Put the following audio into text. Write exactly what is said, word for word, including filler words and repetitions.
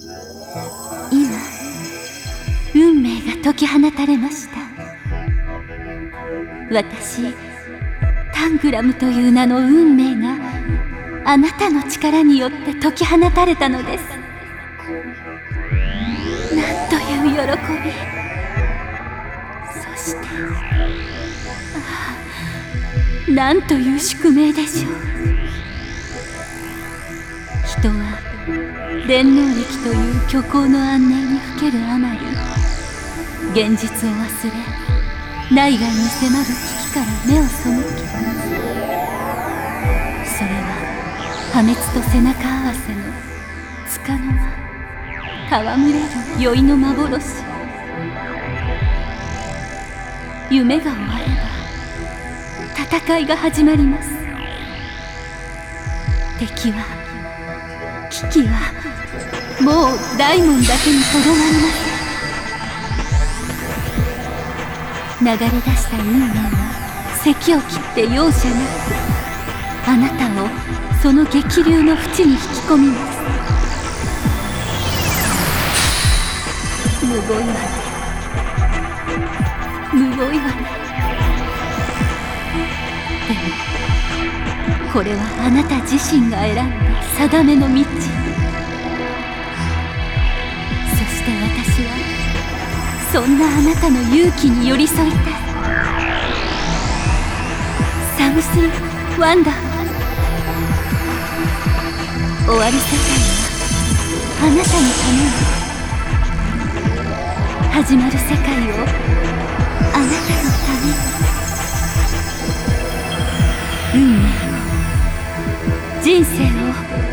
今運命が解き放たれました。私タングラムという名の運命があなたの力によって解き放たれたのです。なんという喜び。そしてああ、なんという宿命でしょう。人は電脳力という虚構の安寧にふけるあまり、現実を忘れ内外に迫る危機から目を背け、それは破滅と背中合わせのつかの間戯れる酔いの幻。夢が終われば戦いが始まります。敵は危機はもう大門だけにとどまりません。流れ出した運命は堰を切って容赦なくあなたをその激流の淵に引き込みます。むごいわね、むごいわね。でもこれはあなた自身が選んだ定めの道。そして私はそんなあなたの勇気に寄り添いたい。サムシン・ワンダー。終わり世界はあなたのために、始まる世界をあなたのために。運命を、人生を